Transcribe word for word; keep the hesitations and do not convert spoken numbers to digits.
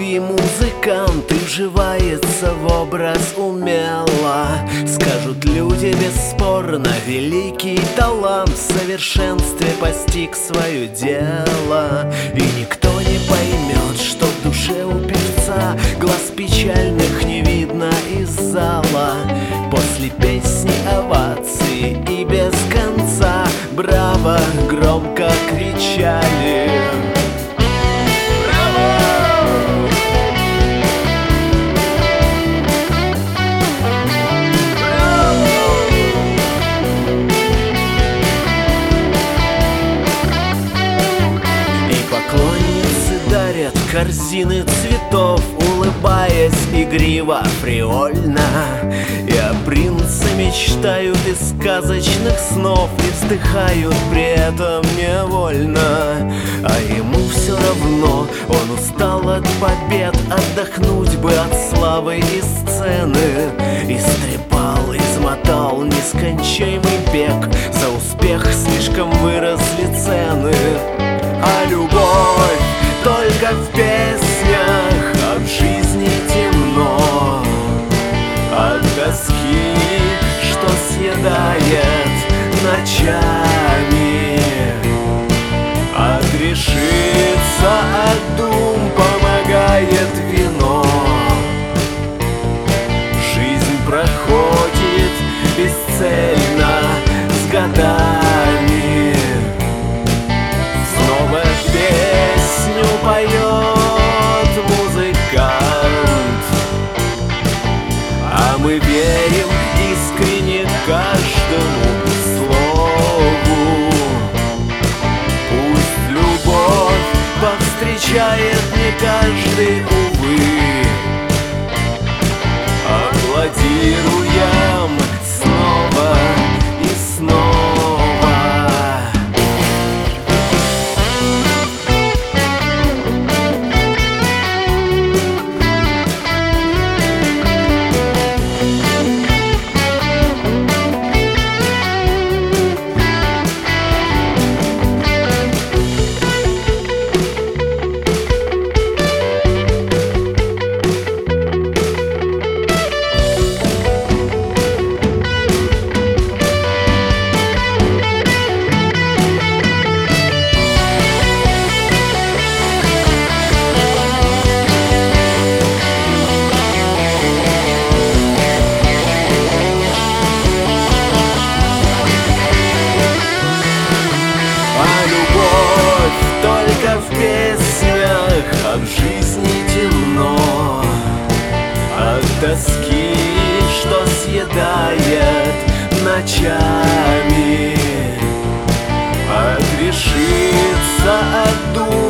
Великий музыкант и вживается в образ умело. Скажут люди бесспорно, великий талант в совершенстве постиг свое дело. И никто не поймет, что в душе у певца глаз печальных не видно из зала. После песни овации и без конца браво громко кричали. Корзины цветов, улыбаясь игриво, фривольно. И о принце мечтают из сказочных снов и вздыхают при этом невольно. А ему все равно, он устал от побед, отдохнуть бы от славы и сцены. Истрепал, измотал нескончаемый бег, за успех слишком выросли цены. А любовь только в песнях, от жизни темно, от тоски, что съедает ночами. Отрешиться от дум помогает вино. Жизнь проходит бесцельно с годами. Снова песню поет музыкант, а мы верим искренне каждому слову. Пусть любовь повстречает не каждый, увы. Аплодируем снова и снова. В песнях от жизни темно, от тоски, что съедает ночами. Отрешиться от дум